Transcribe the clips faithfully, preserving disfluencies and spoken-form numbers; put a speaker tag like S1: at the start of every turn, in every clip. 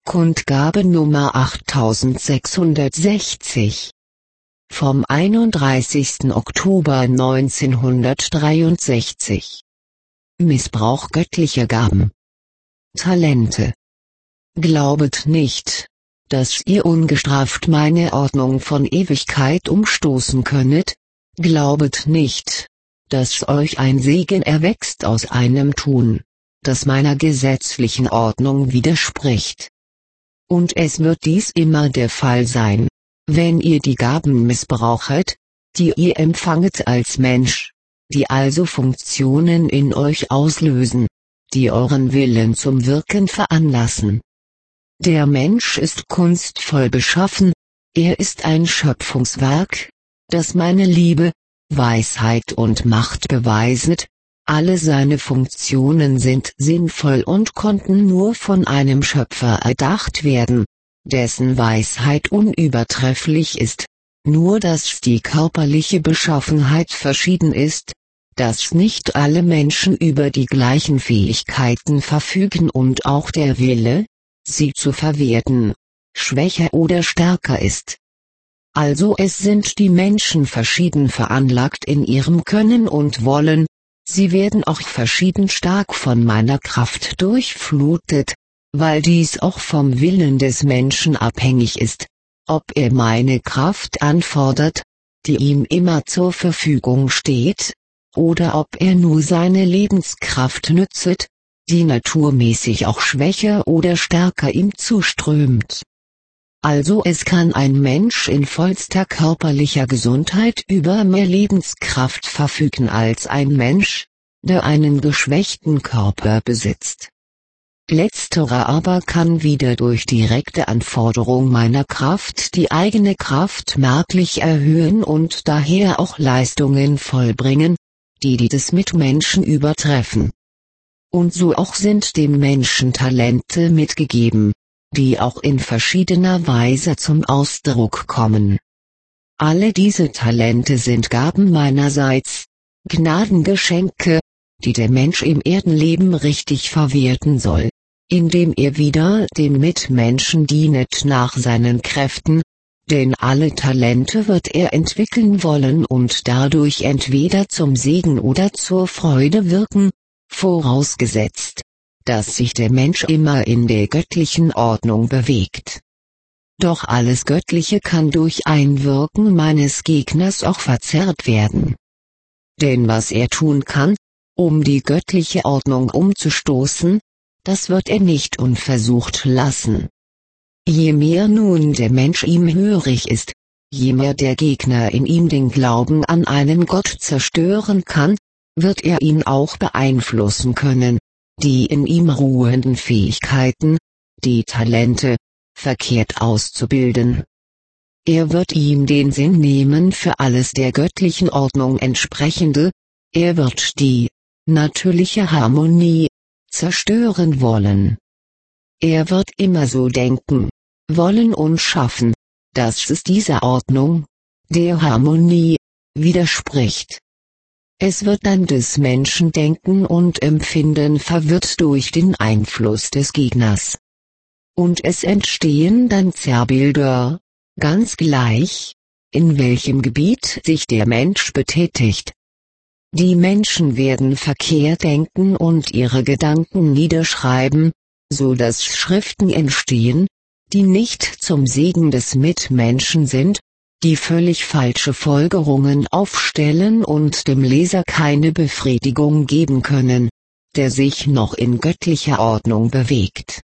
S1: Kundgabe Nummer achttausendsechshundertsechzig vom einunddreißigsten Oktober neunzehnhundertdreiundsechzig. Missbrauch göttlicher Gaben. Talente. Glaubet nicht, dass ihr ungestraft meine Ordnung von Ewigkeit umstoßen könnet, glaubet nicht, dass euch ein Segen erwächst aus einem Tun, das meiner gesetzlichen Ordnung widerspricht. Und es wird dies immer der Fall sein, wenn ihr die Gaben missbrauchet, die ihr empfanget als Mensch, die also Funktionen in euch auslösen, die euren Willen zum Wirken veranlassen. Der Mensch ist kunstvoll beschaffen, er ist ein Schöpfungswerk, das meine Liebe, Weisheit und Macht beweiset, alle seine Funktionen sind sinnvoll und konnten nur von einem Schöpfer erdacht werden, dessen Weisheit unübertrefflich ist, nur dass die körperliche Beschaffenheit verschieden ist, dass nicht alle Menschen über die gleichen Fähigkeiten verfügen und auch der Wille, sie zu verwerten, schwächer oder stärker ist. Also es sind die Menschen verschieden veranlagt in ihrem Können und Wollen, sie werden auch verschieden stark von meiner Kraft durchflutet, weil dies auch vom Willen des Menschen abhängig ist, ob er meine Kraft anfordert, die ihm immer zur Verfügung steht, oder ob er nur seine Lebenskraft nützet, die naturmäßig auch schwächer oder stärker ihm zuströmt. Also es kann ein Mensch in vollster körperlicher Gesundheit über mehr Lebenskraft verfügen als ein Mensch, der einen geschwächten Körper besitzt. Letzterer aber kann wieder durch direkte Anforderung meiner Kraft die eigene Kraft merklich erhöhen und daher auch Leistungen vollbringen, die die des Mitmenschen übertreffen. Und so auch sind dem Menschen Talente mitgegeben, die auch in verschiedener Weise zum Ausdruck kommen. Alle diese Talente sind Gaben meinerseits, Gnadengeschenke, die der Mensch im Erdenleben richtig verwerten soll, indem er wieder dem Mitmenschen dienet nach seinen Kräften, denn alle Talente wird er entwickeln wollen und dadurch entweder zum Segen oder zur Freude wirken, vorausgesetzt, dass sich der Mensch immer in der göttlichen Ordnung bewegt. Doch alles Göttliche kann durch Einwirken meines Gegners auch verzerrt werden. Denn was er tun kann, um die göttliche Ordnung umzustoßen, das wird er nicht unversucht lassen. Je mehr nun der Mensch ihm hörig ist, je mehr der Gegner in ihm den Glauben an einen Gott zerstören kann, wird er ihn auch beeinflussen können, die in ihm ruhenden Fähigkeiten, die Talente, verkehrt auszubilden. Er wird ihm den Sinn nehmen für alles der göttlichen Ordnung entsprechende, er wird die natürliche Harmonie zerstören wollen. Er wird immer so denken, wollen und schaffen, dass es dieser Ordnung, der Harmonie, widerspricht. Es wird dann des Menschen Denken und Empfinden verwirrt durch den Einfluss des Gegners. Und es entstehen dann Zerrbilder, ganz gleich, in welchem Gebiet sich der Mensch betätigt. Die Menschen werden verkehrt denken und ihre Gedanken niederschreiben, so dass Schriften entstehen, die nicht zum Segen des Mitmenschen sind, die völlig falsche Folgerungen aufstellen und dem Leser keine Befriedigung geben können, der sich noch in göttlicher Ordnung bewegt.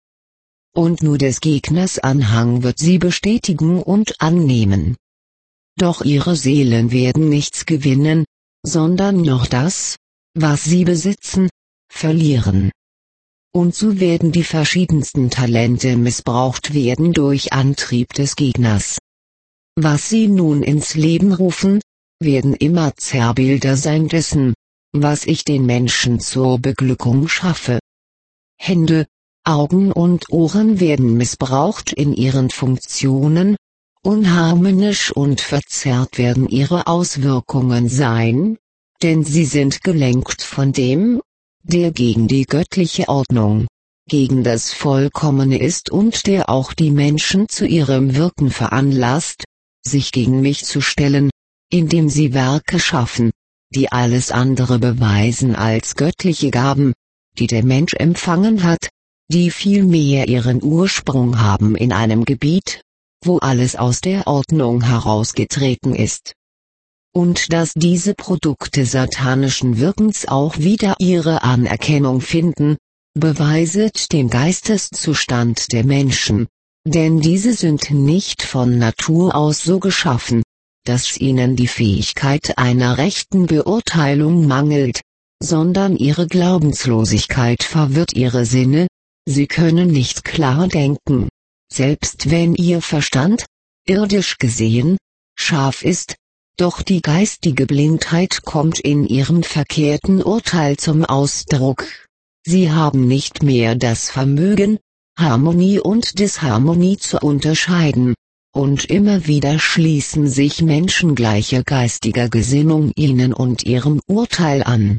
S1: Und nur des Gegners Anhang wird sie bestätigen und annehmen. Doch ihre Seelen werden nichts gewinnen, sondern noch das, was sie besitzen, verlieren. Und so werden die verschiedensten Talente missbraucht werden durch Antrieb des Gegners. Was sie nun ins Leben rufen, werden immer Zerrbilder sein dessen, was ich den Menschen zur Beglückung schaffe. Hände, Augen und Ohren werden missbraucht in ihren Funktionen, unharmonisch und verzerrt werden ihre Auswirkungen sein, denn sie sind gelenkt von dem, der gegen die göttliche Ordnung, gegen das Vollkommene ist und der auch die Menschen zu ihrem Wirken veranlasst, sich gegen mich zu stellen, indem sie Werke schaffen, die alles andere beweisen als göttliche Gaben, die der Mensch empfangen hat, die vielmehr ihren Ursprung haben in einem Gebiet, wo alles aus der Ordnung herausgetreten ist. Und dass diese Produkte satanischen Wirkens auch wieder ihre Anerkennung finden, beweiset den Geisteszustand der Menschen, denn diese sind nicht von Natur aus so geschaffen, dass ihnen die Fähigkeit einer rechten Beurteilung mangelt, sondern ihre Glaubenslosigkeit verwirrt ihre Sinne, sie können nicht klar denken, selbst wenn ihr Verstand, irdisch gesehen, scharf ist, doch die geistige Blindheit kommt in ihrem verkehrten Urteil zum Ausdruck. Sie haben nicht mehr das Vermögen, Harmonie und Disharmonie zu unterscheiden, und immer wieder schließen sich Menschen gleicher geistiger Gesinnung ihnen und ihrem Urteil an.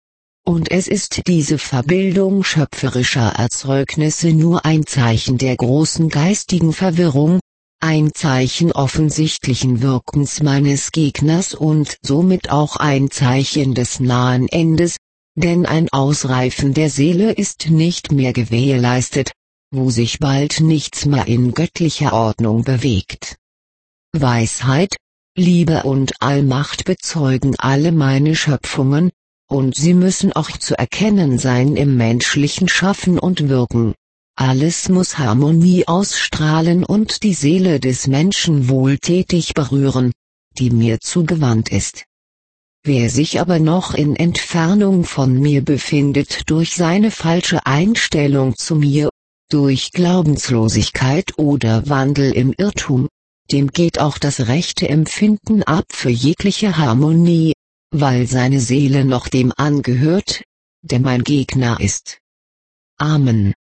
S1: Und es ist diese Verbildung schöpferischer Erzeugnisse nur ein Zeichen der großen geistigen Verwirrung, ein Zeichen offensichtlichen Wirkens meines Gegners und somit auch ein Zeichen des nahen Endes, denn ein Ausreifen der Seele ist nicht mehr gewährleistet, wo sich bald nichts mehr in göttlicher Ordnung bewegt. Weisheit, Liebe und Allmacht bezeugen alle meine Schöpfungen, und sie müssen auch zu erkennen sein im menschlichen Schaffen und Wirken. Alles muss Harmonie ausstrahlen und die Seele des Menschen wohltätig berühren, die mir zugewandt ist. Wer sich aber noch in Entfernung von mir befindet durch seine falsche Einstellung zu mir, durch Glaubenslosigkeit oder Wandel im Irrtum, dem geht auch das rechte Empfinden ab für jegliche Harmonie, weil seine Seele noch dem angehört, der mein Gegner ist. Amen.